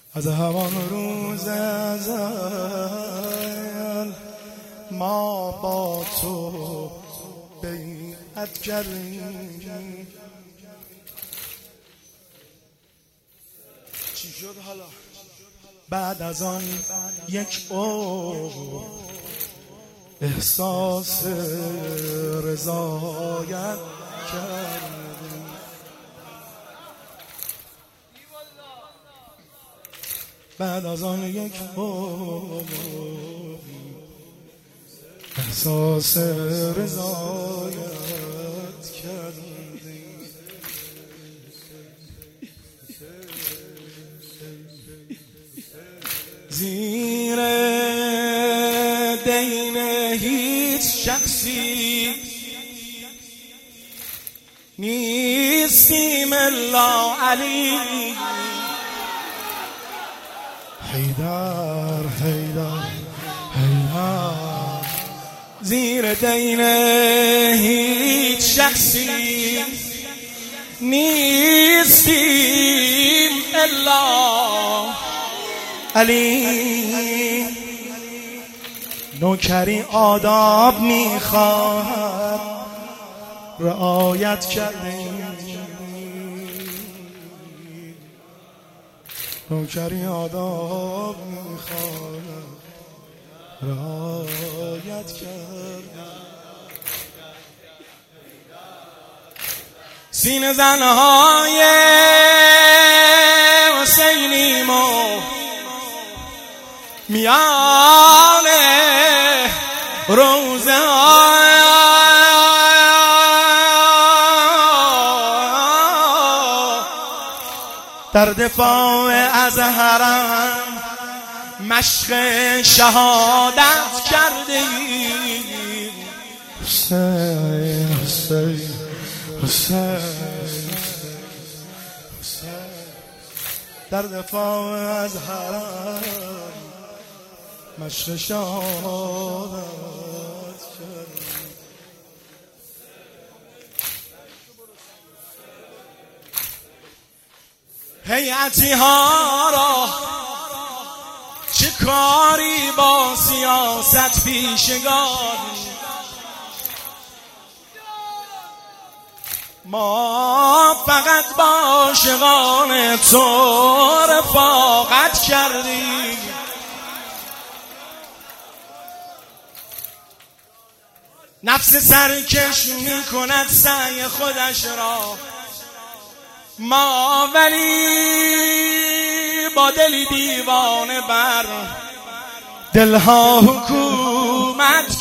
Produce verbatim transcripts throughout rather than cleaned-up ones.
از همان روز ازل ما با تو بیعت کردیم. چی شد حالا؟ بعد از آن یک عمر احساس رضایت کردیم. بعد از آن یک عمر احساس رضایت کردیم. زیر دین هیچ شخصی نیستیم الا علی. حیدر حیدر حیدر. زیر دین هیچ شخصی نیستیم الا علی. نوکری آداب میخواد رعایت کردیم. نوکری آداب میخواد رعایت کردیم. سینه زنهای حسینیم و میان روزه در دفاع از حرم مشق شهادت کردیم. حسین حسین حسین در دفاع از حرم مشق شهادت کردیم. هیئتی ها را چه کاری با سیاست پیشگان. ما فقط با عاشقان تو رفاقت کردیم. نفس سرکش می کند سعی خودش را، ما ولی با دلی دیوانه بر دلها حکومت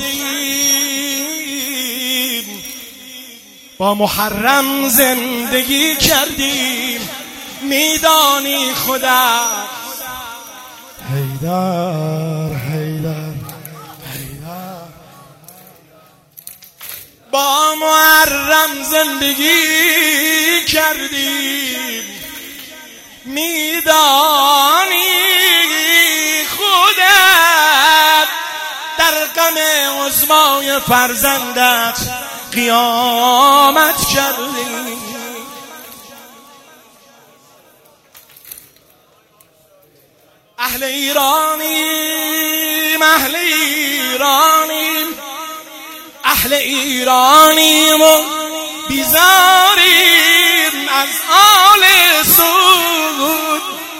کردیم. با محرم زندگی کردیم، میدانی خدا. حیدر حیدر حیدر. با محرم زندگی کردیم، میدانی خودت. در غم عظمای فرزندت قیامت کردیم. اهل ایرانیم اهل ایرانیم اهل ایرانیم و بیزاریم از آل سود.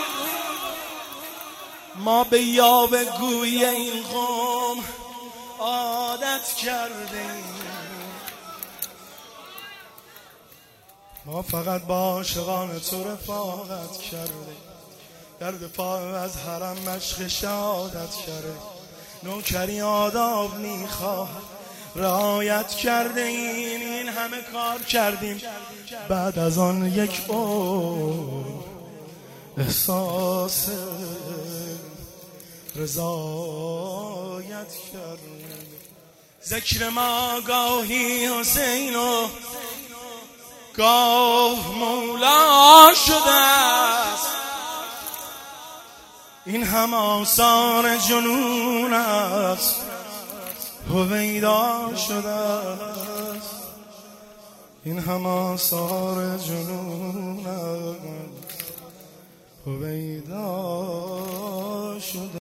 ما به یاوه‌گویی این قوم عادت کردیم. ما فقط با عاشقان تو رفاقت کردیم. در دفاع از حرم مشق شهادت کردیم. نوکری آداب میخواد رعایت کردیم. این همه کار کردیم، بعد از آن یک عمر احساس رضایت کردیم. ذکر ما گاهی حسین و گاه مولا شده است. این هم آثار جنون است، هویدا شده است. این هم آثار جنون است، هویدا شده.